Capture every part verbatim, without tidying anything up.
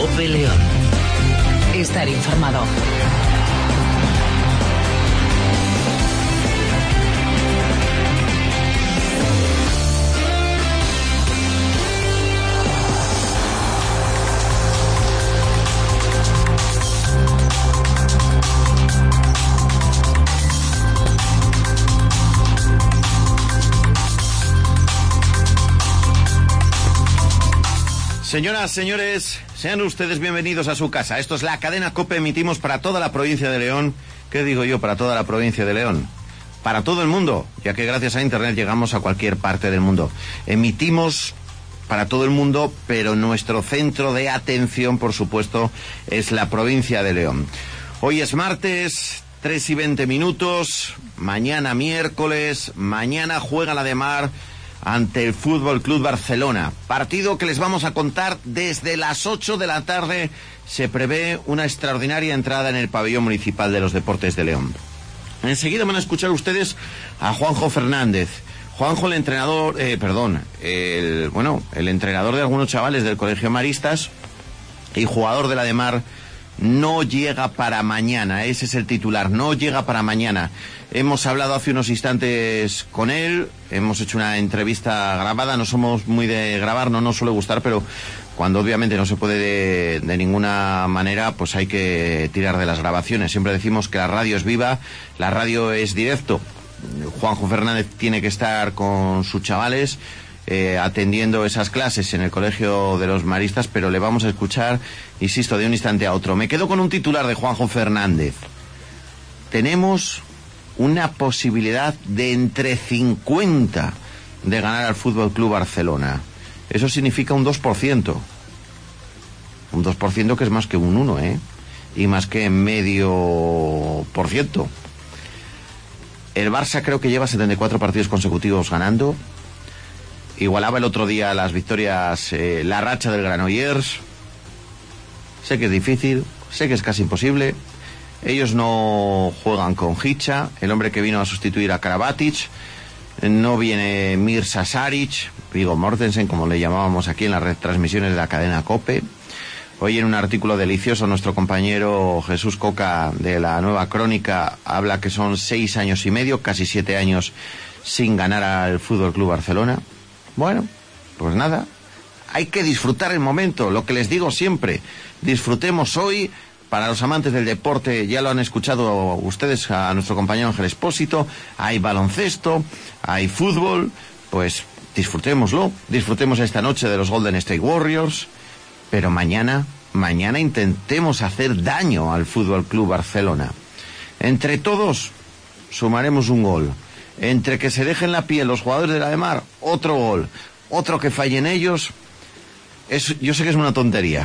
COPE León. Estar informado. Señoras, señores, sean ustedes bienvenidos a su casa. Esto es la cadena COPE, emitimos para toda la provincia de León. ¿Qué digo yo? Para toda la provincia de León. Para todo el mundo, ya que gracias a Internet llegamos a cualquier parte del mundo. Emitimos para todo el mundo, pero nuestro centro de atención, por supuesto, es la provincia de León. Hoy es martes, tres y veinte minutos, mañana miércoles, mañana juega la de Mar ante el Fútbol Club Barcelona. Partido que les vamos a contar desde las ocho de la tarde. Se prevé una extraordinaria entrada en el pabellón municipal de los Deportes de León. Enseguida van a escuchar ustedes a Juanjo Fernández. Juanjo, el entrenador, eh, perdón, el, bueno, el entrenador de algunos chavales del Colegio Maristas y jugador de la de Mar, no llega para mañana. Ese es el titular, no llega para mañana. Hemos hablado hace unos instantes con él, hemos hecho una entrevista grabada, no somos muy de grabar, no nos suele gustar, pero cuando obviamente no se puede de, de ninguna manera, pues hay que tirar de las grabaciones. Siempre decimos que la radio es viva, la radio es directo. Juanjo Fernández tiene que estar con sus chavales, Eh, atendiendo esas clases en el Colegio de los Maristas, pero le vamos a escuchar, insisto, de un instante a otro. Me quedo con un titular de Juanjo Fernández. Tenemos una posibilidad de entre cincuenta de ganar al Fútbol Club Barcelona. Eso significa un dos por ciento. Un dos por ciento que es más que un uno, ¿eh? Y más que medio por ciento. El Barça creo que lleva setenta y cuatro partidos consecutivos ganando. Igualaba el otro día las victorias, eh, la racha del Granollers. Sé que es difícil, sé que es casi imposible. Ellos no juegan con Hicha, el hombre que vino a sustituir a Karabatic. No viene Mirza Saric, Viggo Mortensen, como le llamábamos aquí en las retransmisiones de la cadena COPE. Hoy en un artículo delicioso nuestro compañero Jesús Coca de la Nueva Crónica habla que son seis años y medio, casi siete años sin ganar al Fútbol Club Barcelona. Bueno, pues nada, hay que disfrutar el momento, lo que les digo siempre, disfrutemos hoy. Para los amantes del deporte, ya lo han escuchado ustedes a nuestro compañero Ángel Expósito, hay baloncesto, hay fútbol, pues disfrutémoslo, disfrutemos esta noche de los Golden State Warriors, pero mañana, mañana intentemos hacer daño al Fútbol Club Barcelona. Entre todos sumaremos un gol. Entre que se dejen la piel los jugadores de la de Mar, otro gol, otro que fallen ellos, es, yo sé que es una tontería.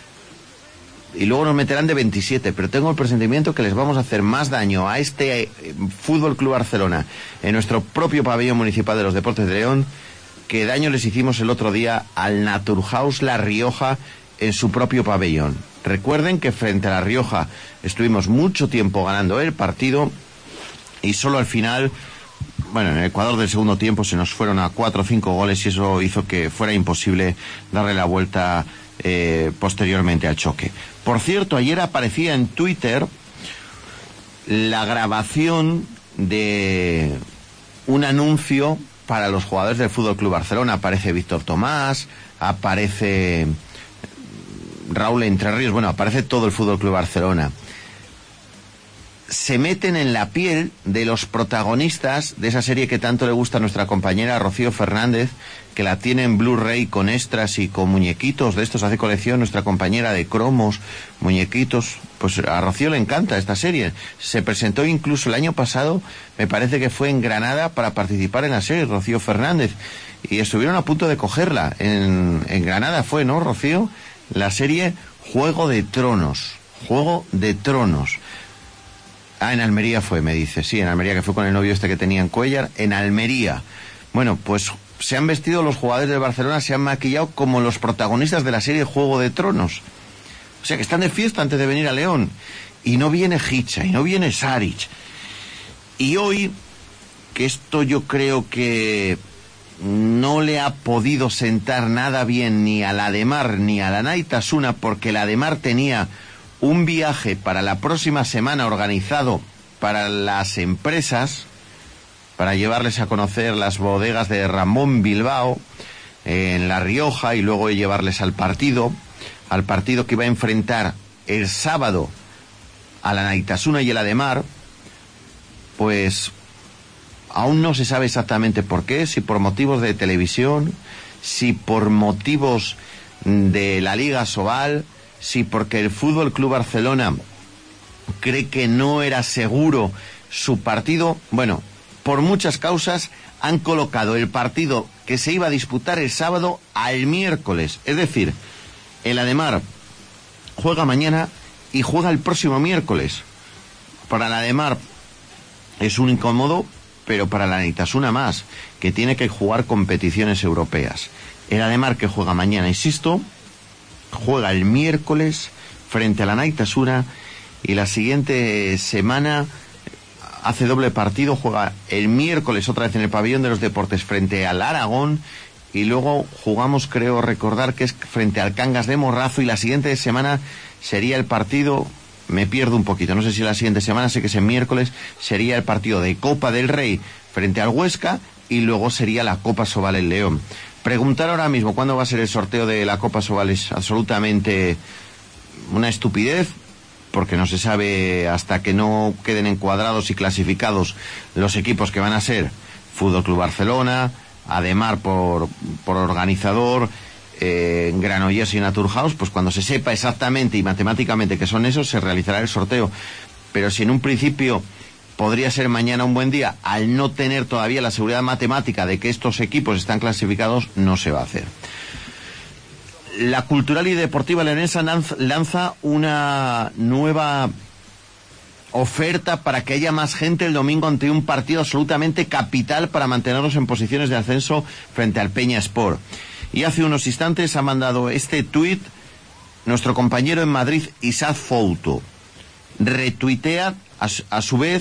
Y luego nos meterán de veintisiete, pero tengo el presentimiento que les vamos a hacer más daño a este eh, Fútbol Club Barcelona en nuestro propio pabellón municipal de los Deportes de León, que daño les hicimos el otro día al Naturhaus La Rioja en su propio pabellón. Recuerden que frente a La Rioja estuvimos mucho tiempo ganando el partido y solo al final, bueno, en el Ecuador del segundo tiempo se nos fueron a cuatro o cinco goles y eso hizo que fuera imposible darle la vuelta eh, posteriormente al choque. Por cierto, ayer aparecía en Twitter la grabación de un anuncio para los jugadores del Fútbol Club Barcelona. Aparece Víctor Tomás, aparece Raúl Entre Ríos, bueno, aparece todo el Fútbol Club Barcelona. Se meten en la piel de los protagonistas de esa serie que tanto le gusta a nuestra compañera Rocío Fernández, que la tiene en Blu-ray con extras y con muñequitos de estos, hace colección, nuestra compañera de cromos, muñequitos. Pues a Rocío le encanta esta serie. Se presentó incluso el año pasado, me parece que fue en Granada, para participar en la serie, Rocío Fernández, y estuvieron a punto de cogerla. En, en Granada fue, ¿no, Rocío? La serie Juego de Tronos. Juego de Tronos. Ah, en Almería fue, me dice. Sí, en Almería, que fue con el novio este que tenía en Cuellar. En Almería. Bueno, pues se han vestido los jugadores del Barcelona, se han maquillado como los protagonistas de la serie Juego de Tronos. O sea, que están de fiesta antes de venir a León. Y no viene Hicha, y no viene Saric. Y hoy, que esto yo creo que no le ha podido sentar nada bien ni a la Ademar ni a la Naitasuna, porque la Ademar tenía un viaje para la próxima semana organizado para las empresas, para llevarles a conocer las bodegas de Ramón Bilbao en La Rioja y luego llevarles al partido, al partido que iba a enfrentar el sábado a la Naitasuna y el Ademar. Pues aún no se sabe exactamente por qué, si por motivos de televisión, si por motivos de la Liga Sobal, si porque el Fútbol Club Barcelona cree que no era seguro su partido. Bueno, por muchas causas han colocado el partido que se iba a disputar el sábado al miércoles. Es decir, el Ademar juega mañana y juega el próximo miércoles. Para el Ademar es un incómodo, pero para la Naitasuna más, que tiene que jugar competiciones europeas. El Ademar, que juega mañana, insisto, juega el miércoles frente a la Naitasuna, y la siguiente semana hace doble partido, juega el miércoles otra vez en el Pabellón de los Deportes frente al Aragón, y luego jugamos, creo recordar que es frente al Cangas de Morrazo, y la siguiente semana sería el partido, me pierdo un poquito, no sé si la siguiente semana, sé que es el miércoles, sería el partido de Copa del Rey frente al Huesca, y luego sería la Copa Sobal en León. Preguntar ahora mismo cuándo va a ser el sorteo de la Copa Sobal es absolutamente una estupidez, porque no se sabe hasta que no queden encuadrados y clasificados los equipos que van a ser Fútbol Club Barcelona, Ademar por, por organizador, eh, Granollers y Naturhaus. Pues cuando se sepa exactamente y matemáticamente que son esos, se realizará el sorteo. Pero si en un principio podría ser mañana un buen día, al no tener todavía la seguridad matemática de que estos equipos están clasificados, no se va a hacer. La Cultural y Deportiva Leonesa lanza una nueva oferta para que haya más gente el domingo ante un partido absolutamente capital para mantenerlos en posiciones de ascenso frente al Peña Sport. Y hace unos instantes ha mandado este tuit nuestro compañero en Madrid, Isaac Fouto. Retuitea a, a su vez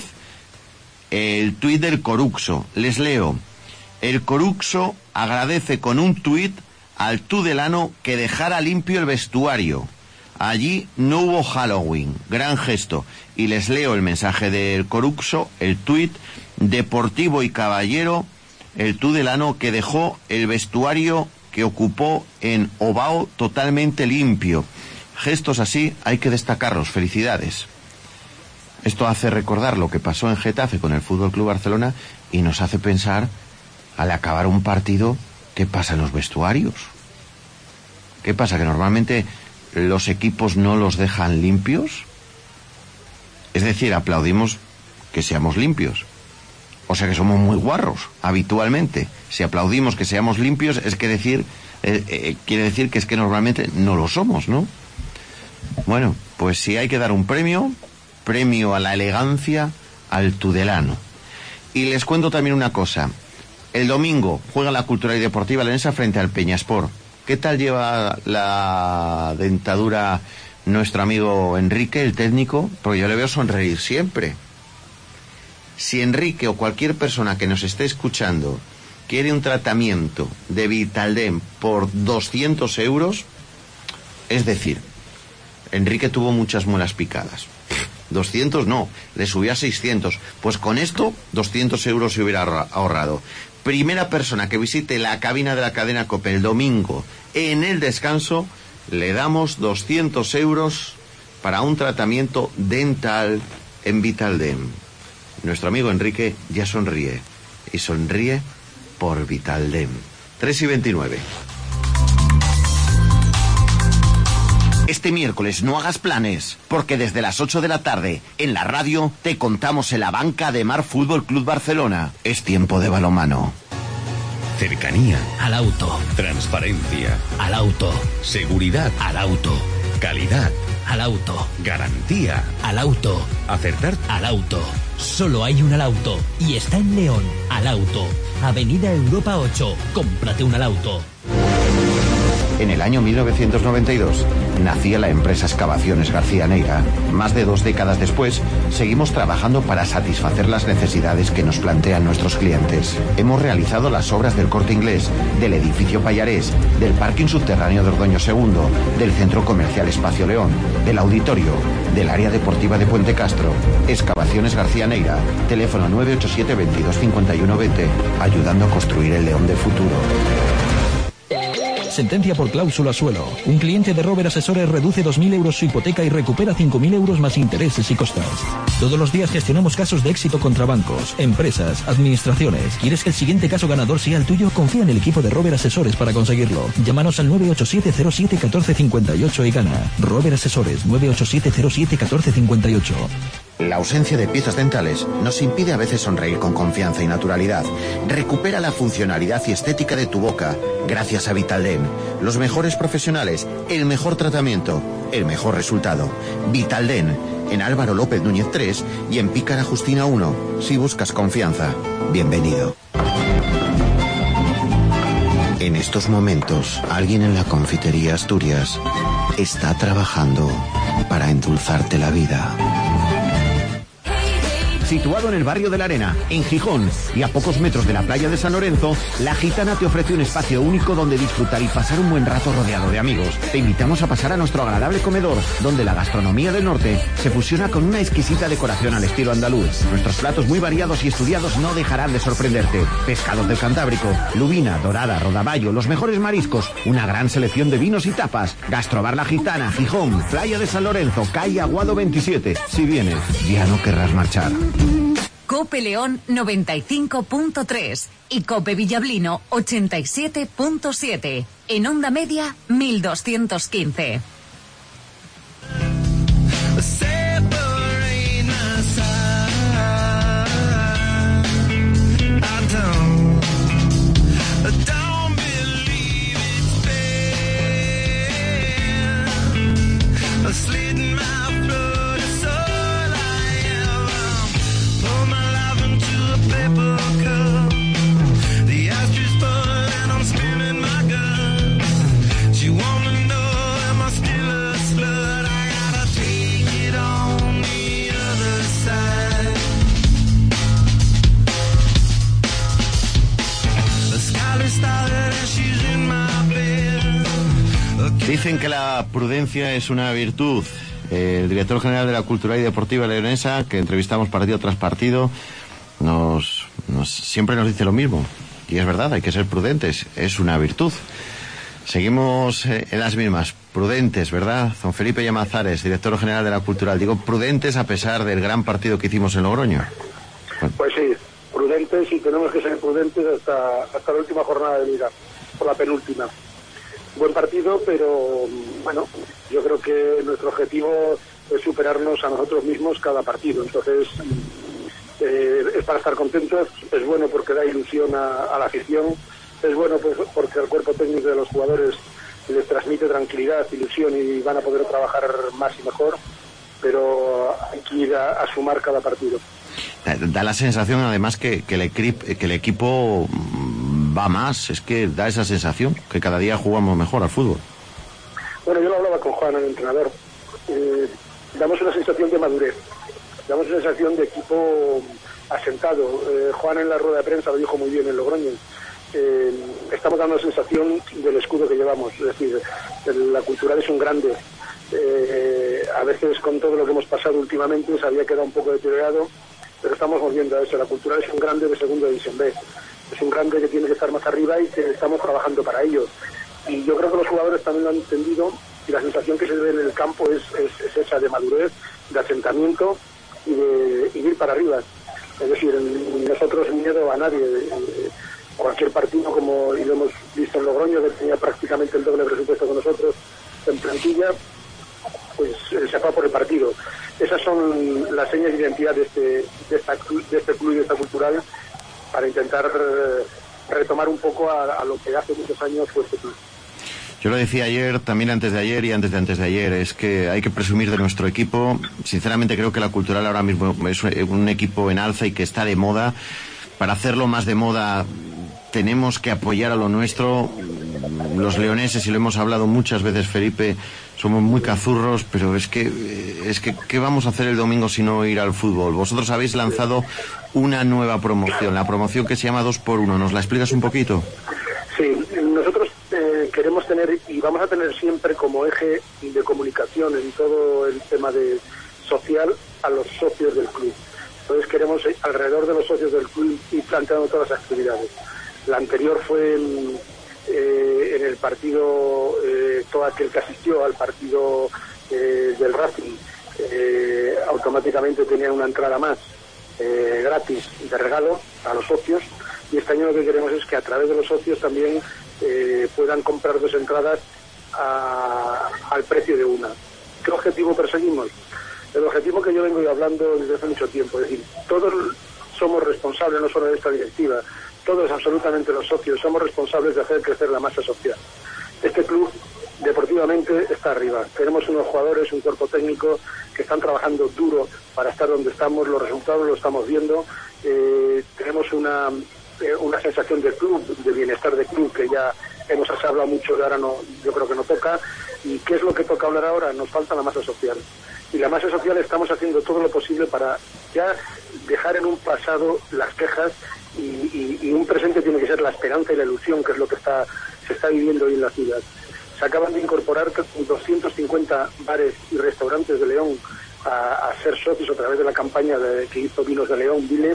el tuit del Coruxo. Les leo. El Coruxo agradece con un tuit al Tudelano que dejara limpio el vestuario. Allí no hubo Halloween. Gran gesto. Y les leo el mensaje del Coruxo, el tuit: deportivo y caballero, el Tudelano que dejó el vestuario que ocupó en Ovao totalmente limpio. Gestos así hay que destacarlos. Felicidades. Esto hace recordar lo que pasó en Getafe con el Fútbol Club Barcelona y nos hace pensar, al acabar un partido, ¿qué pasa en los vestuarios? ¿Qué pasa? ¿Que normalmente los equipos no los dejan limpios? Es decir, aplaudimos que seamos limpios. O sea que somos muy guarros, habitualmente. Si aplaudimos que seamos limpios, es que decir, eh, eh, quiere decir que es que normalmente no lo somos, ¿no? Bueno, pues si hay que dar un premio, premio a la elegancia al Tudelano. Y les cuento también una cosa. El domingo juega la Cultural y Deportiva Leonesa frente al Peñasport. ¿Qué tal lleva la dentadura nuestro amigo Enrique, el técnico? Porque yo le veo sonreír siempre. Si Enrique o cualquier persona que nos esté escuchando quiere un tratamiento de Vitaldent por doscientos euros, es decir, Enrique tuvo muchas muelas picadas. doscientos no, le subió a seiscientos. Pues con esto, doscientos euros se hubiera ahorrado. Primera persona que visite la cabina de la cadena COPE el domingo en el descanso, le damos doscientos euros para un tratamiento dental en Vitaldent. Nuestro amigo Enrique ya sonríe, y sonríe por Vitaldent. tres y veintinueve. Este miércoles no hagas planes, porque desde las ocho de la tarde en la radio te contamos en la banca de Mar Fútbol Club Barcelona. Es tiempo de balonmano. Cercanía. Al auto. Transparencia. Al auto. Seguridad. Al auto. Calidad. Al auto. Garantía. Al auto. Acertar. Al auto. Solo hay un Al Auto y está en León. Al Auto. Avenida Europa ocho. Cómprate un Al Auto. En el año mil novecientos noventa y dos nacía la empresa Excavaciones García Neira. Más de dos décadas después, seguimos trabajando para satisfacer las necesidades que nos plantean nuestros clientes. Hemos realizado las obras del Corte Inglés, del edificio Payarés, del parking subterráneo de Ordoño segundo, del centro comercial Espacio León, del auditorio, del área deportiva de Puente Castro. Excavaciones García Neira, teléfono nueve ocho siete, veintidós, cincuenta y uno, veinte, ayudando a construir el León del futuro. Sentencia por cláusula suelo. Un cliente de Rober Asesores reduce dos mil euros su hipoteca y recupera cinco mil euros más intereses y costas. Todos los días gestionamos casos de éxito contra bancos, empresas, administraciones. ¿Quieres que el siguiente caso ganador sea el tuyo? Confía en el equipo de Rober Asesores para conseguirlo. Llámanos al nueve ocho siete, cero siete, uno cuatro cinco ocho y gana. Rober Asesores, nueve ocho siete, cero siete, uno cuatro cinco ocho. La ausencia de piezas dentales nos impide a veces sonreír con confianza y naturalidad. Recupera la funcionalidad y estética de tu boca gracias a Vitaldent. Los mejores profesionales, el mejor tratamiento, el mejor resultado. Vitaldent, en Álvaro López Núñez tres y en Pícara Justina uno. Si buscas confianza, bienvenido. En estos momentos, alguien en la confitería Asturias está trabajando para endulzarte la vida. Situado en el barrio de la Arena, en Gijón, y a pocos metros de la playa de San Lorenzo, La Gitana te ofrece un espacio único donde disfrutar y pasar un buen rato rodeado de amigos. Te invitamos a pasar a nuestro agradable comedor, donde la gastronomía del norte se fusiona con una exquisita decoración al estilo andaluz. Nuestros platos muy variados y estudiados no dejarán de sorprenderte. Pescados del Cantábrico, lubina, dorada, rodaballo, los mejores mariscos, una gran selección de vinos y tapas. Gastrobar La Gitana, Gijón, playa de San Lorenzo, calle Aguado veintisiete. Si vienes, ya no querrás marchar. Cope León noventa y cinco punto tres y Cope Villablino ochenta y siete punto siete. En onda media, mil doscientos quince. Dicen que la prudencia es una virtud. El director general de la Cultural y Deportiva Leonesa, que entrevistamos partido tras partido, nos, nos siempre nos dice lo mismo. Y es verdad, hay que ser prudentes, es una virtud. Seguimos eh, en las mismas, prudentes, ¿verdad? Don Felipe Llamazares, director general de la Cultural. Digo, prudentes a pesar del gran partido que hicimos en Logroño. Bueno. Pues sí, prudentes, y tenemos que ser prudentes hasta, hasta la última jornada de liga, por la penúltima. Buen partido, pero bueno, yo creo que nuestro objetivo es superarnos a nosotros mismos cada partido. Entonces, eh, es para estar contentos, es bueno porque da ilusión a, a la afición, es bueno pues porque al cuerpo técnico de los jugadores les transmite tranquilidad, ilusión y van a poder trabajar más y mejor, pero hay que ir a, a sumar cada partido. Da la sensación además que, que, el, equip, que el equipo va más, es que da esa sensación que cada día jugamos mejor al fútbol. Bueno, yo lo hablaba con Juan, el entrenador. Eh, damos una sensación de madurez, damos una sensación de equipo asentado. Eh, Juan en la rueda de prensa lo dijo muy bien en Logroño. Eh, estamos dando la sensación del escudo que llevamos, es decir, la Cultural es un grande. Eh, a veces con todo lo que hemos pasado últimamente se había quedado un poco deteriorado, pero estamos volviendo a eso. La Cultural es un grande de segunda división B, es un grande que tiene que estar más arriba y que estamos trabajando para ello. Y yo creo que los jugadores también lo han entendido, y la sensación que se ve en el campo es, es, es esa de madurez, de asentamiento y de, y de ir para arriba. Es decir, nosotros miedo a nadie. Cualquier partido, como y lo hemos visto en Logroño, que tenía prácticamente el doble presupuesto con nosotros en plantilla, pues se va por el partido. Esas son las señas de identidad de este, de esta, de este club y de esta Cultural, para intentar eh, retomar un poco a, a lo que hace muchos años fue este club. Yo lo decía ayer, también antes de ayer y antes de antes de ayer, es que hay que presumir de nuestro equipo. Sinceramente creo que la Cultural ahora mismo es un equipo en alza y que está de moda. Para hacerlo más de moda tenemos que apoyar a lo nuestro. Los leoneses, y lo hemos hablado muchas veces, Felipe, somos muy cazurros, pero es que, es que, ¿qué vamos a hacer el domingo si no ir al fútbol? Vosotros habéis lanzado una nueva promoción, la promoción que se llama dos por uno. ¿Nos la explicas un poquito? Sí, nosotros eh, queremos tener, y vamos a tener siempre como eje de comunicación en todo el tema de social, a los socios del club. Entonces queremos, alrededor de los socios del club, ir planteando todas las actividades. La anterior fue en, eh, en el partido, eh, todo aquel que asistió al partido eh, del Racing, eh, automáticamente tenía una entrada más eh, gratis de regalo a los socios, y este año lo que queremos es que a través de los socios también eh, puedan comprar dos entradas a, al precio de una. ¿Qué objetivo perseguimos? El objetivo que yo vengo hablando desde hace mucho tiempo, es decir, todos somos responsables, no solo de esta directiva, todos, absolutamente los socios, somos responsables de hacer crecer la masa social. Este club deportivamente está arriba. Tenemos unos jugadores, un cuerpo técnico que están trabajando duro para estar donde estamos, los resultados los estamos viendo. Eh, tenemos una, eh, una sensación de club, de bienestar de club, que ya hemos hablado mucho, de ahora no, yo creo que no toca. ¿Y qué es lo que toca hablar ahora? Nos falta la masa social. Y la masa social estamos haciendo todo lo posible para ya dejar en un pasado las quejas, y, y, y un presente tiene que ser la esperanza y la ilusión, que es lo que está se está viviendo hoy en la ciudad. Se acaban de incorporar doscientos cincuenta bares y restaurantes de León a, a ser socios a través de la campaña de, que hizo Vinos de León, Vile.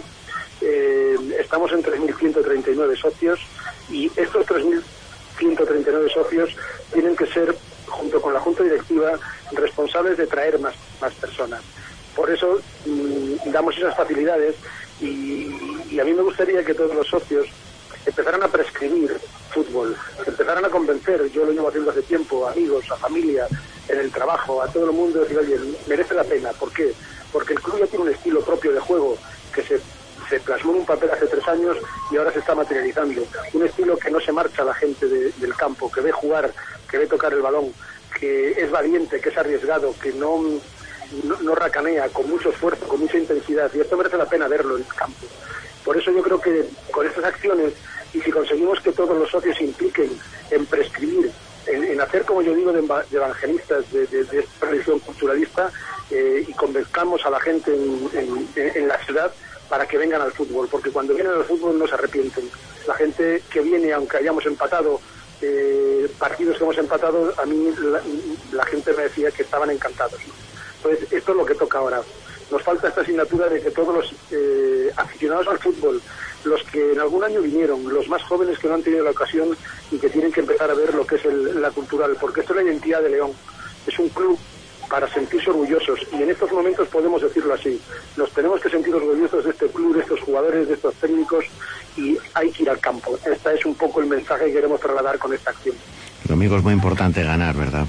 Eh, estamos en tres mil ciento treinta y nueve socios, y estos tres mil ciento treinta y nueve socios tienen que ser, junto con la Junta Directiva, responsables de traer más, más personas. Por eso mmm, damos esas facilidades, y, y a mí me gustaría que todos los socios empezaran a prescribir fútbol, empezaran a convencer, yo lo llevo haciendo hace tiempo, a amigos, a familia, en el trabajo, a todo el mundo, decir, oye, merece la pena. ¿Por qué? Porque el club ya tiene un estilo propio de juego que se, se plasmó en un papel hace tres años y ahora se está materializando. Un estilo que no se marcha a la gente de, del campo, que ve jugar, que ve tocar el balón, que es valiente, que es arriesgado, que no, no, no racanea, con mucho esfuerzo, con mucha intensidad, y esto merece la pena verlo en el campo. Por eso yo creo que con estas acciones, y si conseguimos que todos los socios se impliquen en prescribir, en, en hacer, como yo digo, de, de evangelistas de, de, de esta religión culturalista, eh, y convenzcamos a la gente en, en, en la ciudad para que vengan al fútbol, porque cuando vienen al fútbol no se arrepienten. La gente que viene, aunque hayamos empatado eh, partidos que hemos empatado, a mí la, la gente me decía que estaban encantados, ¿no? Entonces, esto es lo que toca ahora. Nos falta esta asignatura de que todos los eh, aficionados al fútbol, los que en algún año vinieron, los más jóvenes que no han tenido la ocasión y que tienen que empezar a ver lo que es el, la cultural, porque esto es la identidad de León. Es un club para sentirse orgullosos, y en estos momentos podemos decirlo así. Nos tenemos que sentir orgullosos de este club, de estos jugadores, de estos técnicos, y hay que ir al campo. Este es un poco el mensaje que queremos trasladar con esta acción. El domingo es muy importante ganar, ¿verdad?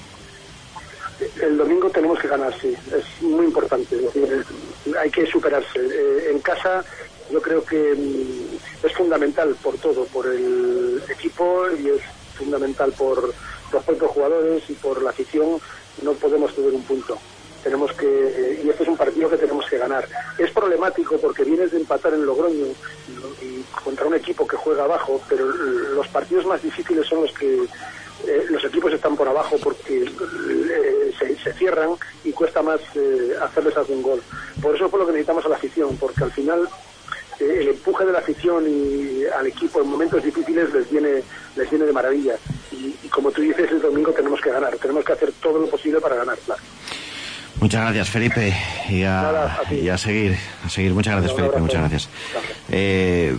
El domingo tenemos que ganar, sí, es muy importante. Es decir, hay que superarse. Eh, en casa yo creo que mm, es fundamental por todo, por el equipo, y es fundamental por los propios jugadores y por la afición. No podemos tener un punto. Tenemos que, eh, y este es un partido que tenemos que ganar. Es problemático porque vienes de empatar en Logroño y, y contra un equipo que juega abajo, pero los partidos más difíciles son los que eh, los equipos están por abajo, porque eh, se, se cierran y cuesta más eh, hacerles algún gol. Por eso es por lo que necesitamos a la afición, porque al final eh, el empuje de la afición y al equipo en momentos difíciles les viene les viene de maravilla. Y, y como tú dices, el domingo tenemos que ganar, tenemos que hacer todo lo posible para ganar, claro. Muchas gracias, Felipe, y a, Nada, a y a seguir, a seguir. Muchas gracias, Felipe, muchas gracias. Eh,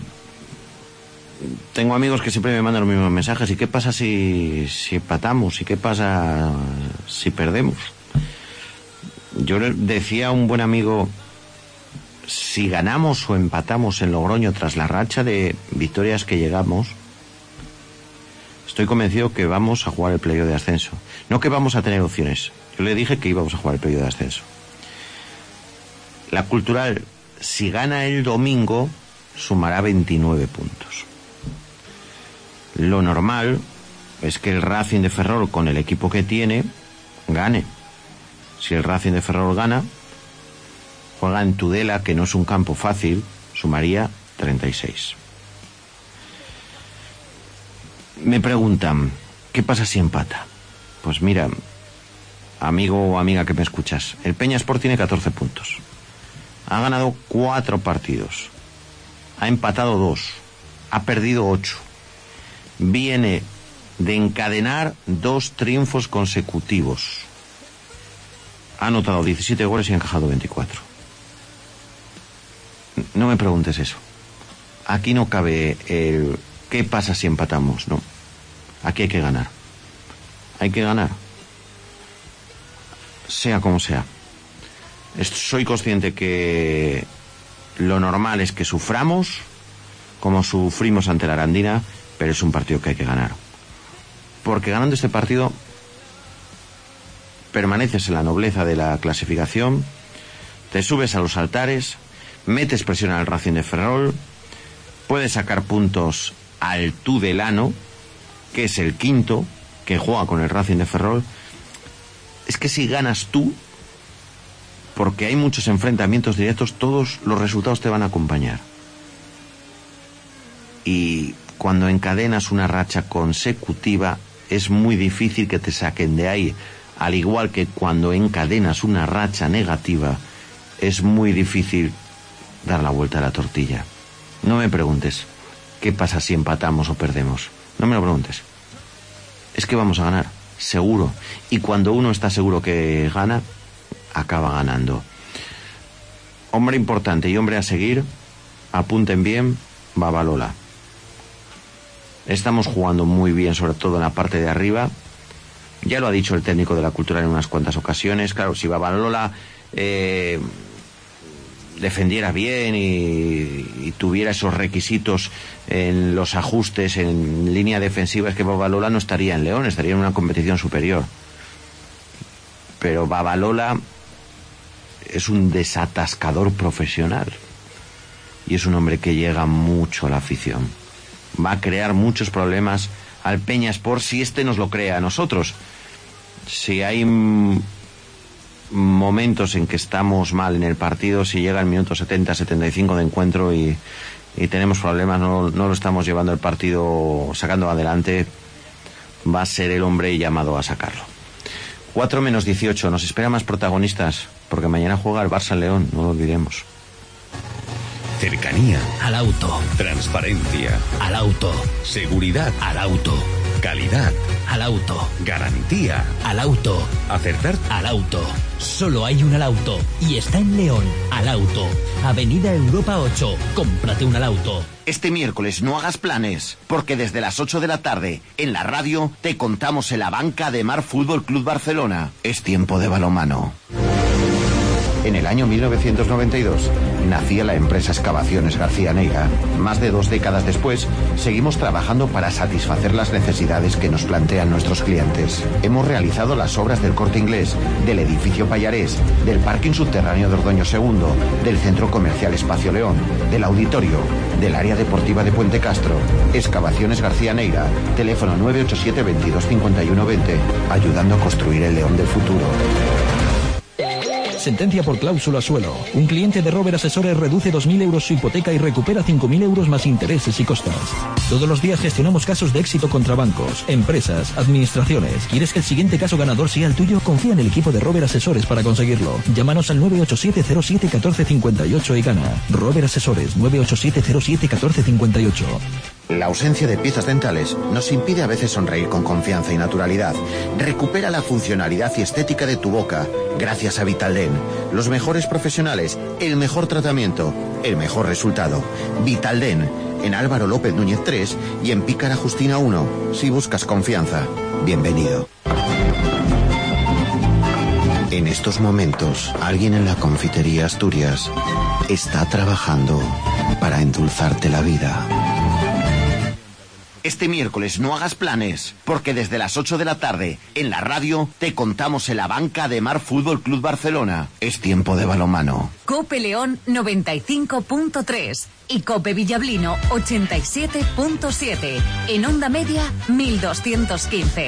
tengo amigos que siempre me mandan los mismos mensajes. ¿Y qué pasa si, si empatamos? ¿Y qué pasa si perdemos? Yo le decía a un buen amigo, si ganamos o empatamos en Logroño tras la racha de victorias que llegamos, estoy convencido que vamos a jugar el playoff de ascenso. No que vamos a tener opciones. Yo le dije que íbamos a jugar el playoff de ascenso. La Cultural, si gana el domingo, sumará veintinueve puntos. Lo normal es que el Racing de Ferrol, con el equipo que tiene, gane. Si el Racing de Ferrol gana, juega en Tudela, que no es un campo fácil, sumaría treinta y seis. Me preguntan, ¿qué pasa si empata? Pues mira, amigo o amiga que me escuchas, el Peñasport tiene catorce puntos. Ha ganado cuatro partidos. Ha empatado dos. Ha perdido ocho. Viene de encadenar dos triunfos consecutivos. Ha anotado diecisiete goles y ha encajado veinticuatro. No me preguntes eso. Aquí no cabe el ¿qué pasa si empatamos? No. Aquí hay que ganar. Hay que ganar. Sea como sea. Soy consciente que lo normal es que suframos, como sufrimos ante la Arandina, pero es un partido que hay que ganar. Porque ganando este partido permaneces en la nobleza de la clasificación, te subes a los altares, metes presión al Racing de Ferrol, puedes sacar puntos al Tudelano, que es el quinto, que juega con el Racing de Ferrol. Es que si ganas tú, porque hay muchos enfrentamientos directos, todos los resultados te van a acompañar. Y cuando encadenas una racha consecutiva, es muy difícil que te saquen de ahí. Al igual que cuando encadenas una racha negativa, es muy difícil dar la vuelta a la tortilla. No me preguntes qué pasa si empatamos o perdemos. No me lo preguntes. Es que vamos a ganar, seguro. Y cuando uno está seguro que gana, acaba ganando. Hombre importante y hombre a seguir, apunten bien, Babalola. Estamos jugando muy bien, sobre todo en la parte de arriba. Ya lo ha dicho el técnico de la Cultural en unas cuantas ocasiones. Claro, si Babalola eh, defendiera bien y, y tuviera esos requisitos en los ajustes en línea defensiva, es que Babalola no estaría en León, estaría en una competición superior. Pero Babalola es un desatascador profesional y es un hombre que llega mucho a la afición. Va a crear muchos problemas al Peñasport si este nos lo crea a nosotros. Si hay m- momentos en que estamos mal en el partido, si llega el minuto setenta, setenta y cinco de encuentro y, y tenemos problemas, no, no lo estamos llevando el partido, sacando adelante, va a ser el hombre llamado a sacarlo. cuatro menos dieciocho, nos espera más protagonistas, porque mañana juega el Barça León, no lo olvidemos. Cercanía. Al auto. Transparencia. Al auto. Seguridad. Al auto. Calidad. Al auto. Garantía. Al auto. Acertar. Al auto. Solo hay un Al Auto y está en León. Al Auto. Avenida Europa ocho. Cómprate un Al Auto. Este miércoles no hagas planes, porque desde las ocho de la tarde, en la radio, te contamos en la banca de Mar Fútbol Club Barcelona. Es tiempo de balonmano. En el año mil novecientos noventa y dos nacía la empresa Excavaciones García Neira. Más de dos décadas después, seguimos trabajando para satisfacer las necesidades que nos plantean nuestros clientes. Hemos realizado las obras del Corte Inglés, del edificio Payarés, del parking subterráneo de Ordoño segundo, del centro comercial Espacio León, del auditorio, del área deportiva de Puente Castro. Excavaciones García Neira, teléfono nueve ocho siete, veintidós, cincuenta y uno, veinte, ayudando a construir el León del futuro. Sentencia por cláusula suelo. Un cliente de Robert Asesores reduce dos mil euros su hipoteca y recupera cinco mil euros más intereses y costas. Todos los días gestionamos casos de éxito contra bancos, empresas, administraciones. ¿Quieres que el siguiente caso ganador sea el tuyo? Confía en el equipo de Robert Asesores para conseguirlo. Llámanos al nueve ocho siete, cero siete, uno cuatro cinco ocho y gana. Robert Asesores, nueve ocho siete, cero siete, uno cuatro cinco ocho. La ausencia de piezas dentales nos impide a veces sonreír con confianza y naturalidad. Recupera la funcionalidad y estética de tu boca gracias a Vitaldent. Los mejores profesionales, el mejor tratamiento, el mejor resultado. Vitaldent, en Álvaro López Núñez tres y en Pícara Justina uno. Si buscas confianza, bienvenido. En estos momentos, alguien en la confitería Asturias está trabajando para endulzarte la vida. Este miércoles no hagas planes, porque desde las ocho de la tarde, en la radio, te contamos en la banca de Mar Fútbol Club Barcelona. Es tiempo de balonmano. Cope León noventa y cinco punto tres y Cope Villablino ochenta y siete punto siete. En onda media, mil doscientos quince.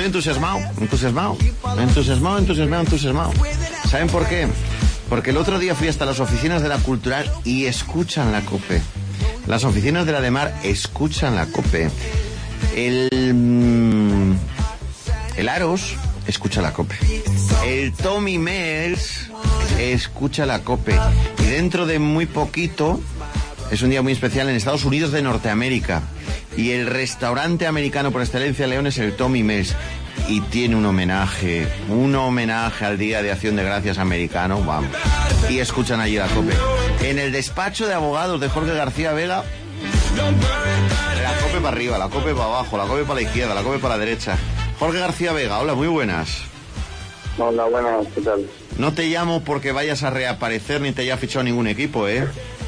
entusiasmado, entusiasmado, entusiasmado, entusiasmado, entusiasmado. ¿Saben por qué? Porque el otro día fui hasta las oficinas de la Cultural y escuchan la COPE. Las oficinas de la de Mar escuchan la COPE. El... El Aros escucha la COPE. El Tommy Mills escucha la COPE. Y dentro de muy poquito, es un día muy especial en Estados Unidos de Norteamérica. Y el restaurante americano por excelencia de León es el Tommy Mills. Y tiene un homenaje, un homenaje al Día de Acción de Gracias americano, vamos. Y escuchan allí la COPE. En el despacho de abogados de Jorge García Vega, la COPE para arriba, la COPE para abajo, la COPE para la izquierda, la COPE para la derecha. Jorge García Vega, hola, muy buenas. Hola, buenas, ¿qué tal? No te llamo porque vayas a reaparecer ni te haya fichado ningún equipo, ¿eh?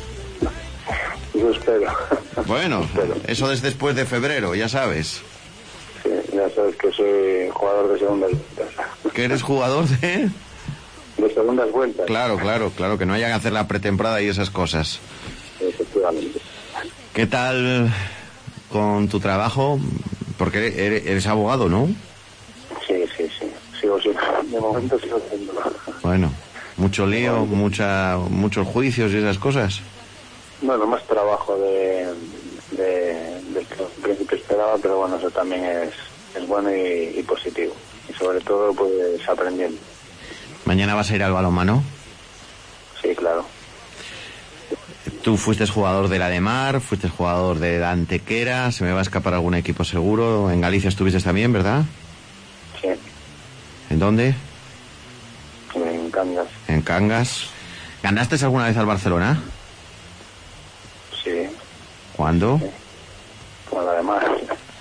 Yo espero. Bueno, espero. Eso es después de febrero, ya sabes. Sí, ya sabes que soy jugador de segundas vueltas. ¿Que eres jugador de...? De segundas vueltas. Claro, claro, claro, que no haya que hacer la pretemporada y esas cosas. Efectivamente. ¿Qué tal con tu trabajo? Porque eres, eres abogado, ¿no? Sí, sí, sí. Sigo siendo. De momento sigo siendo. Bueno, mucho lío, mucha, muchos juicios y esas cosas. Bueno, más trabajo de, de, del que al principio esperaba, pero bueno, eso también es, es bueno y, y positivo. Y sobre todo, pues, aprendiendo. ¿Mañana vas a ir al balonmano? Sí, claro. Tú fuiste jugador de la de Mar, fuiste jugador de la Antequera, se me va a escapar algún equipo seguro. En Galicia estuviste también, ¿verdad? Sí. ¿En dónde? En Cangas. En Cangas. ¿Ganaste alguna vez al Barcelona? Sí. ¿Cuándo? Sí. Con la de Mar.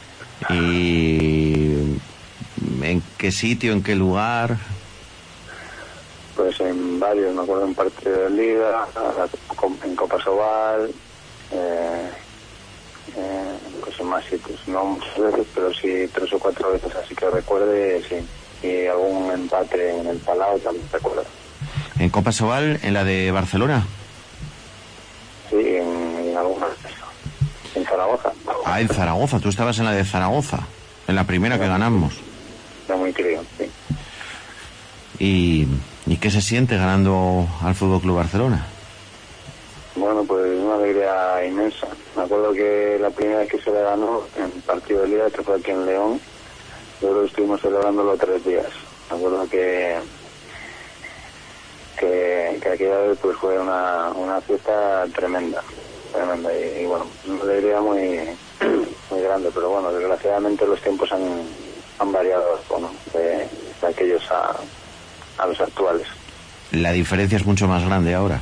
¿Y en qué sitio, en qué lugar? Pues en varios, me acuerdo en parte de Liga, en Copa Sobal, eh, eh, pues en más sitios, no muchas veces, pero sí tres o cuatro veces, así que recuerde, sí. Y algún empate en el Palau también recuerdo. ¿En Copa Sobal, en la de Barcelona? Sí, en, en alguna vez. En Zaragoza. Ah, en Zaragoza, tú estabas en la de Zaragoza, en la primera no, que ganamos. No muy creo, sí. ¿Y, ¿Y qué se siente ganando al Fútbol Club Barcelona? Bueno, pues una alegría inmensa. Me acuerdo que la primera vez que se le ganó en el partido de Liga, que fue aquí en León, yo creo que estuvimos celebrándolo tres días. Me acuerdo que que, que aquella vez pues fue una, una fiesta tremenda, tremenda y, y bueno, una alegría muy muy grande, pero bueno, desgraciadamente los tiempos han, han variado, bueno, de, de aquellos a a los actuales. La diferencia es mucho más grande ahora.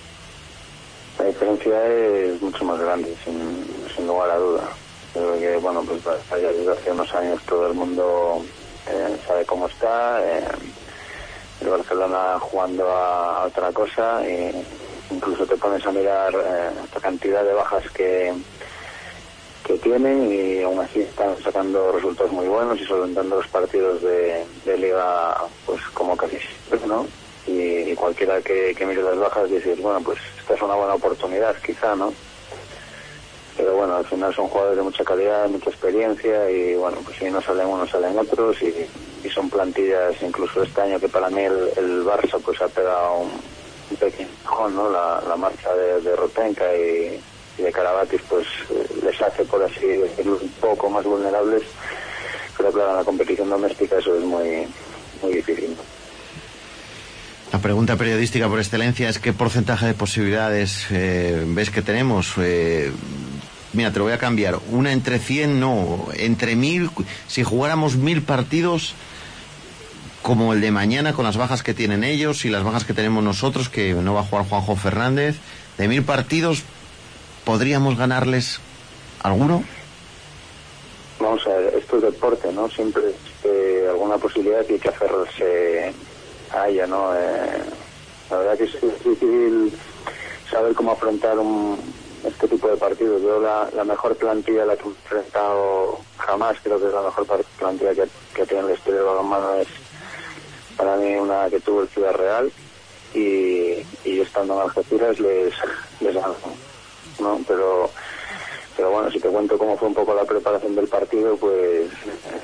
La diferencia es mucho más grande, sin, sin lugar a duda. Creo que, bueno, pues ya desde hace unos años todo el mundo eh, sabe cómo está. Eh, el Barcelona jugando a, a otra cosa, e incluso te pones a mirar eh, la cantidad de bajas que que tienen y aún así están sacando resultados muy buenos y solventando los partidos de, de Liga pues como casi siempre, ¿no? Y, y cualquiera que, que mire las bajas dice, bueno, pues esta es una buena oportunidad quizá, ¿no? Pero bueno, al final son jugadores de mucha calidad, mucha experiencia y bueno, pues si no salen unos salen otros y, y son plantillas, incluso este año que para mí el, el Barça pues ha pegado un, un pequeño bajón, ¿no? La, la marcha de, de Rotenka y y de Karabatis pues les hace, por así decirlo, un poco más vulnerables, pero claro, en la competición doméstica eso es muy muy difícil. La pregunta periodística por excelencia es ¿qué porcentaje de posibilidades eh, ves que tenemos? Eh, mira, te lo voy a cambiar. Una entre cien, no, entre mil, si jugáramos mil partidos como el de mañana con las bajas que tienen ellos y las bajas que tenemos nosotros, que no va a jugar Juanjo Fernández, de mil partidos ¿podríamos ganarles alguno? Vamos a ver, esto es deporte, ¿no? Siempre existe alguna posibilidad y hay que aferrarse a ella, ¿no? Eh, la verdad que es difícil saber cómo afrontar un, este tipo de partidos. Yo la, la mejor plantilla a la que he enfrentado jamás, creo que es la mejor plantilla que, que tiene la historia del balonmano, es para mí una que tuvo el Ciudad Real y, y estando en Algeciras les, les ganó, ¿no? Pero, pero bueno, si te cuento cómo fue un poco la preparación del partido, pues eh,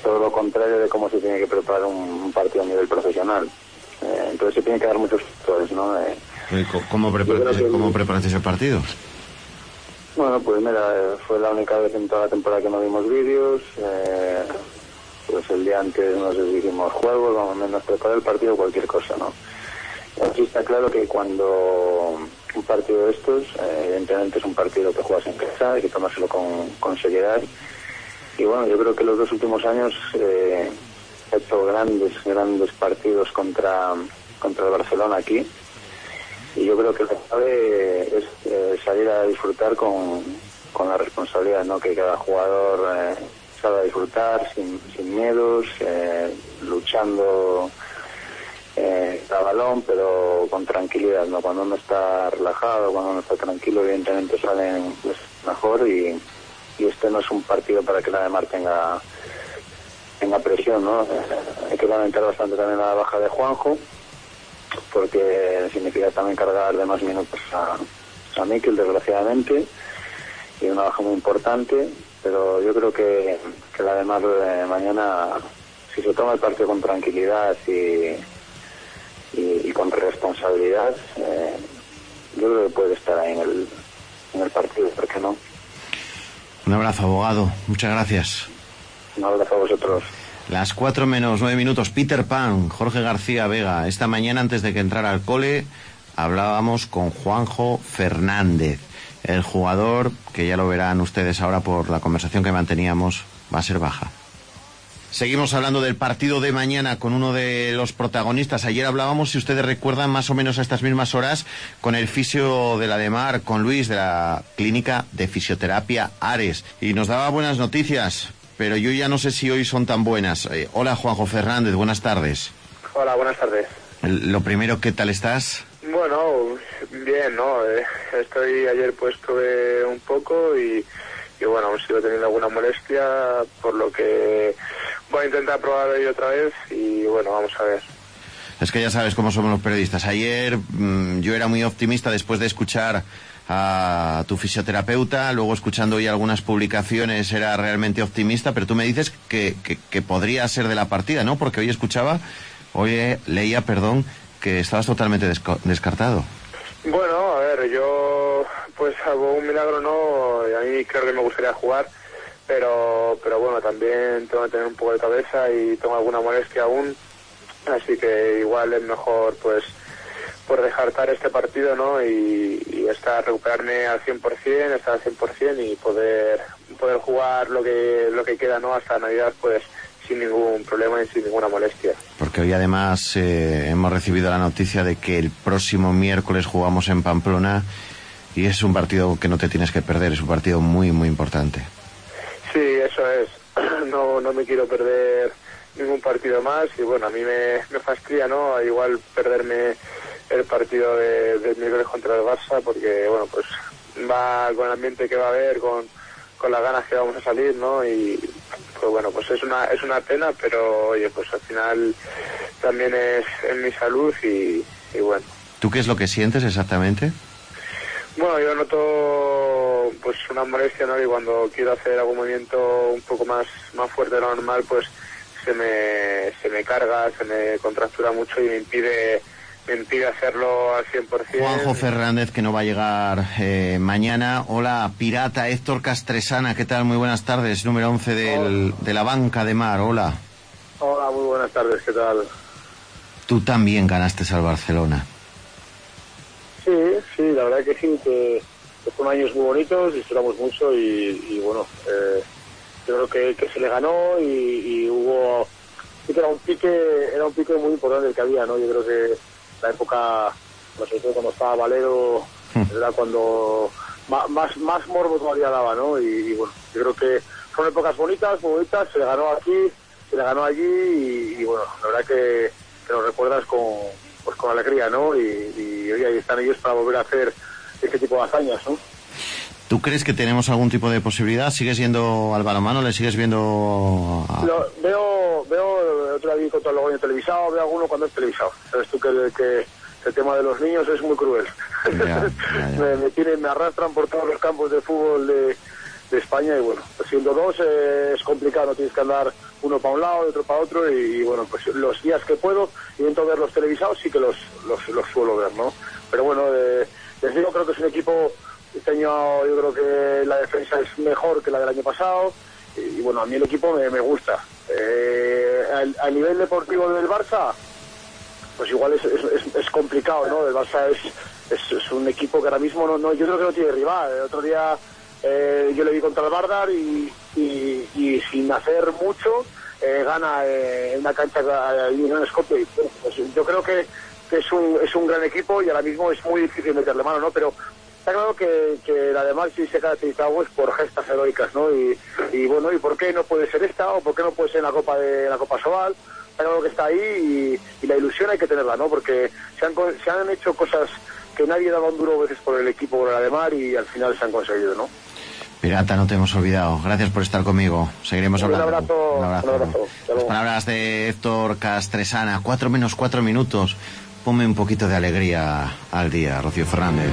todo lo contrario de cómo se tiene que preparar un, un partido a nivel profesional. Eh, entonces se tiene que dar muchos factores, ¿no? Eh, ¿Cómo, prepar que... ¿Cómo preparaste el partido? Bueno, pues mira, fue la única vez en toda la temporada que no vimos vídeos. Eh, pues el día antes nos hicimos juegos, vamos, nos preparó el partido, cualquier cosa, ¿no? Aquí está claro que cuando un partido de estos, eh, evidentemente es un partido que juegas en casa, hay que tomárselo con, con seriedad. Y bueno, yo creo que los dos últimos años eh, he hecho grandes, grandes partidos contra, contra el Barcelona aquí. Y yo creo que la clave es eh, salir a disfrutar con, con la responsabilidad, ¿no? Que cada jugador eh, salga a disfrutar sin, sin miedos, eh, luchando eh, a balón, pero con tranquilidad, ¿no? Cuando uno está relajado, cuando uno está tranquilo, evidentemente salen pues, mejor y, y este no es un partido para que la de Mar tenga, tenga presión, ¿no? Eh, hay que lamentar bastante también la baja de Juanjo, porque significa también cargar de más minutos a, a Mikel, desgraciadamente, y una baja muy importante, pero yo creo que, que la de Mar eh, mañana, si se toma el partido con tranquilidad y, y, y con responsabilidad, eh, yo creo que puede estar ahí en el, en el partido, ¿por qué no? Un abrazo, abogado, muchas gracias. Un abrazo a vosotros. Las cuatro menos nueve minutos, Peter Pan, Jorge García Vega. Esta mañana, antes de que entrara al cole, hablábamos con Juanjo Fernández, el jugador, que ya lo verán ustedes ahora por la conversación que manteníamos, va a ser baja. Seguimos hablando del partido de mañana con uno de los protagonistas. Ayer hablábamos, si ustedes recuerdan, más o menos a estas mismas horas, con el fisio de la de Mar, con Luis, de la clínica de fisioterapia Ares. Y nos daba buenas noticias, pero yo ya no sé si hoy son tan buenas. Eh, hola, Juanjo Fernández, buenas tardes. Hola, buenas tardes. El, lo primero, ¿qué tal estás? Bueno, bien, ¿no? Eh, estoy, ayer pues tuve un poco y, y bueno, aún sigo teniendo alguna molestia, por lo que voy a intentar probar hoy otra vez y bueno, vamos a ver. Es que ya sabes cómo somos los periodistas. Ayer mmm, yo era muy optimista después de escuchar a tu fisioterapeuta, luego escuchando hoy algunas publicaciones era realmente optimista, pero tú me dices que, que, que podría ser de la partida, ¿no? Porque hoy escuchaba, hoy leía, perdón, que estabas totalmente desco- descartado. Bueno, a ver, yo pues salvo un milagro no, a mí creo que me gustaría jugar, pero pero bueno, también tengo que tener un poco de cabeza y tengo alguna molestia aún, así que igual es mejor pues por descartar este partido, ¿no? Y, y estar, recuperarme al cien por ciento, estar al cien por ciento y poder poder jugar lo que lo que queda, ¿no? Hasta Navidad, pues sin ningún problema y sin ninguna molestia. Porque hoy además eh, hemos recibido la noticia de que el próximo miércoles jugamos en Pamplona y es un partido que no te tienes que perder, es un partido muy, muy importante. Sí, eso es. No, no me quiero perder ningún partido más y bueno, a mí me, me fastidia, ¿no? Igual perderme el partido de, del miércoles contra el Barça, porque bueno, pues va con el ambiente que va a haber, con, con las ganas que vamos a salir, ¿no? Y pues bueno, pues es una es una pena, pero oye, pues al final también es en mi salud y, y bueno. ¿Tú qué es lo que sientes exactamente? Bueno, yo noto pues una molestia, ¿no? Y cuando quiero hacer algún movimiento un poco más más fuerte de lo normal, pues se me se me carga, se me contractura mucho y me impide me impide hacerlo al cien por ciento. Juanjo Fernández, que no va a llegar eh, mañana. Hola, Pirata, Héctor Castresana, ¿qué tal? Muy buenas tardes, número once del, de la banca de Mar, hola. Hola, muy buenas tardes, ¿qué tal? Tú también ganaste al Barcelona. Sí, sí, la verdad que sí, que, que fueron años muy bonitos, disfrutamos mucho y, y bueno, eh, yo creo que, que se le ganó y, y hubo... Sí que era un pique, era un pique muy importante el que había, ¿no? Yo creo que la época, sobre todo cuando estaba Valero, era cuando más, más, más morbo todavía daba, ¿no? Y, y bueno, yo creo que fueron épocas bonitas, muy bonitas, se le ganó aquí, se le ganó allí y, y bueno, la verdad que, que lo recuerdas con, pues con alegría, ¿no? Y, y hoy ahí están ellos para volver a hacer este tipo de hazañas, ¿no? ¿Tú crees que tenemos algún tipo de posibilidad? ¿Sigues yendo al balonmano? ¿Le sigues viendo a... Lo, veo, veo otro día contra el Logroño televisado, veo alguno cuando es televisado. Sabes tú que, que, que el tema de los niños es muy cruel. Ya, ya, ya. me, me, tienen, me arrastran por todos los campos de fútbol de, de España y bueno, pues siendo dos eh, es complicado, tienes que andar uno para un lado, otro para otro, y, y bueno, pues los días que puedo, intento ver los televisados, sí que los, los, los suelo ver, ¿no? Pero bueno, eh, les digo, creo que es un equipo, este año yo creo que la defensa es mejor que la del año pasado, y, y bueno, a mí el equipo me, me gusta. Eh, a, a nivel deportivo del Barça, pues igual es, es, es, es complicado, ¿no? El Barça es, es, es un equipo que ahora mismo no, no, yo creo que no tiene rival. El otro día eh, yo le vi contra el Vardar y, y, y sin hacer mucho eh, gana eh, en una cancha y en un Skopje. Pues yo creo que, que es un es un gran equipo y ahora mismo es muy difícil meterle mano, ¿no? Pero está claro que, que la de Maxi se caracteriza pues, por gestas heroicas, ¿no? Y, y bueno, ¿y por qué no puede ser esta? ¿O por qué no puede ser en la Copa de la Copa Sobal? Está claro que está ahí y, y la ilusión hay que tenerla, ¿no? Porque se han, se han hecho cosas que nadie daba un duro veces por el equipo, por la de Mar, y al final se han conseguido, ¿no? Pirata, no te hemos olvidado. Gracias por estar conmigo. Seguiremos hablando. Un abrazo. Un abrazo. Un abrazo. Las palabras de Héctor Castresana. Cuatro menos cuatro minutos. Ponme un poquito de alegría al día, Rocío Fernández.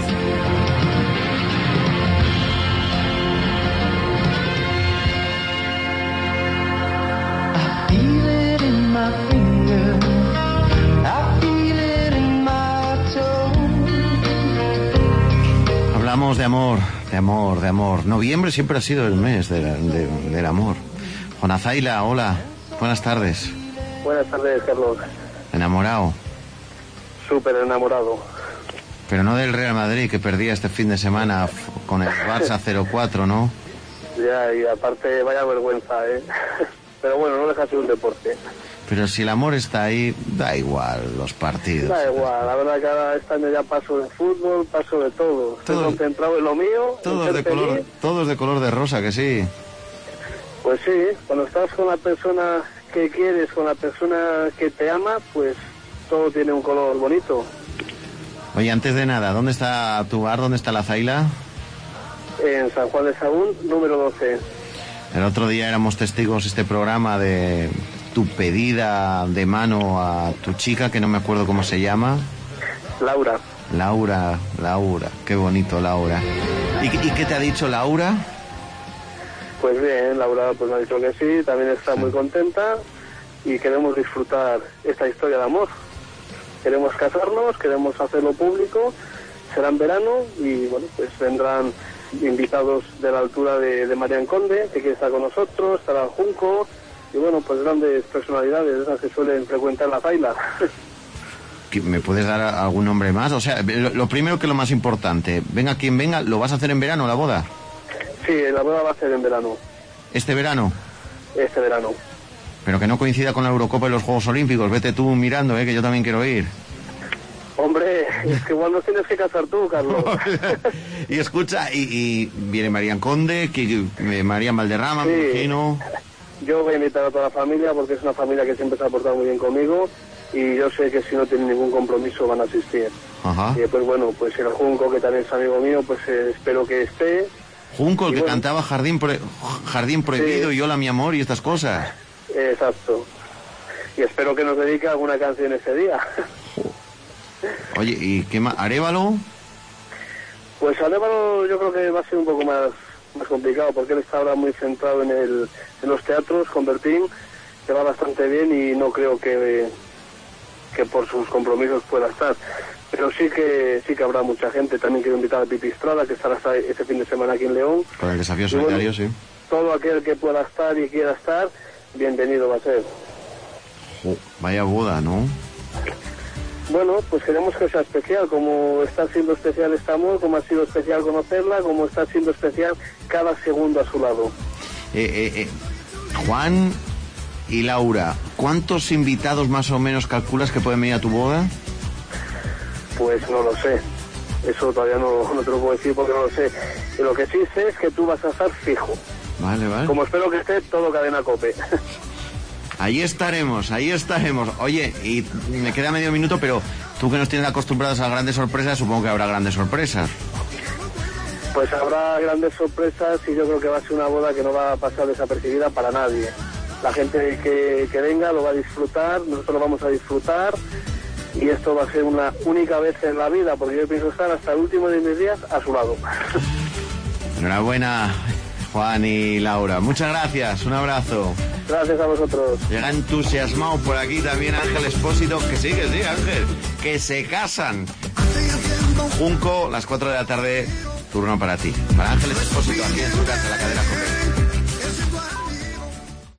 Hablamos de amor, de amor, de amor. Noviembre siempre ha sido el mes de la, de, del amor. Juan Azaila, hola. Buenas tardes. Buenas tardes, Carlos. ¿Enamorado? Súper enamorado. Pero no del Real Madrid, que perdía este fin de semana con el Barça cero cuatro, ¿no? Ya, y aparte, vaya vergüenza, ¿eh? Pero bueno, no deja de ser un deporte. Pero si el amor está ahí, da igual los partidos. Da igual, la verdad que ahora este año ya paso de fútbol, paso de todo. Estoy Todos- concentrado en lo mío. Todos en de ser color, feliz. todos de color de rosa, que sí. Pues sí, cuando estás con la persona que quieres, con la persona que te ama, pues todo tiene un color bonito. Oye, antes de nada, ¿dónde está tu bar? ¿Dónde está la Zaila? En San Juan de Sagún, número doce. El otro día éramos testigos de este programa de tu pedida de mano a tu chica, que no me acuerdo cómo se llama. Laura. Laura, Laura, qué bonito, Laura. ¿Y, y qué te ha dicho Laura? Pues bien, Laura pues me ha dicho que sí, también está muy contenta y queremos disfrutar esta historia de amor. Queremos casarnos, queremos hacerlo público, será en verano y bueno, pues vendrán invitados de la altura de, de Marian Conde, que quiere estar con nosotros, estará Junco y bueno, pues grandes personalidades, esas que suelen frecuentar la Zaila. ¿Me puedes dar algún nombre más? O sea, lo, lo primero que lo más importante, venga quien venga, ¿lo vas a hacer en verano, la boda? Sí, la boda va a ser en verano, ¿Este verano? este verano. Pero que no coincida con la Eurocopa y los Juegos Olímpicos. Vete tú mirando, eh, que yo también quiero ir. Hombre, es que igual nos tienes que casar tú, Carlos. Y escucha, y, y viene Marian Conde, que, que, Marian Valderrama, Sí. me imagino. Yo voy a invitar a toda la familia porque es una familia que siempre se ha portado muy bien conmigo y yo sé que si no tienen ningún compromiso van a asistir. Ajá. Y después, bueno, pues el Junco, que también es amigo mío, pues eh, espero que esté. Junco, el Y que bueno. cantaba Jardín, Pro- Jardín Prohibido Sí. y Hola mi amor y estas cosas. Exacto. Y espero que nos dedique alguna canción ese día. Oye, ¿y qué más? ¿Arévalo? Pues Alévalo yo creo que va a ser un poco más, más complicado porque él está ahora muy centrado en, el, en los teatros con Bertín, que va bastante bien y no creo que, que por sus compromisos pueda estar. Pero sí que sí que habrá mucha gente. También quiero invitar a Pipi Estrada, que estará hasta este fin de semana aquí en León. Con el desafío Y bueno, solitario, sí. Todo aquel que pueda estar y quiera estar, bienvenido va a ser. Jo, vaya boda, ¿no? Bueno, pues queremos que sea especial, como está siendo especial este amor, como ha sido especial conocerla, como está siendo especial cada segundo a su lado. Eh, eh, eh, Juan y Laura, ¿cuántos invitados más o menos calculas que pueden venir a tu boda? Pues no lo sé, eso todavía no, no te lo puedo decir porque no lo sé. Y lo que sí sé es que tú vas a estar fijo, Vale, vale. como espero que esté todo Cadena COPE. Ahí estaremos, ahí estaremos. Oye, y me queda medio minuto, pero tú que nos tienes acostumbrados a grandes sorpresas, supongo que habrá grandes sorpresas. Pues habrá grandes sorpresas y yo creo que va a ser una boda que no va a pasar desapercibida para nadie. La gente que, que venga lo va a disfrutar, nosotros lo vamos a disfrutar y esto va a ser una única vez en la vida porque yo pienso estar hasta el último de mis días a su lado. Enhorabuena, Juan y Laura. Muchas gracias, un abrazo. Gracias a vosotros. Llega entusiasmado por aquí también Ángel Expósito, que sí, que sí, Ángel, que se casan. Junco, las cuatro de la tarde, turno para ti. Para Ángel Expósito, aquí en su casa, la cadena COPE.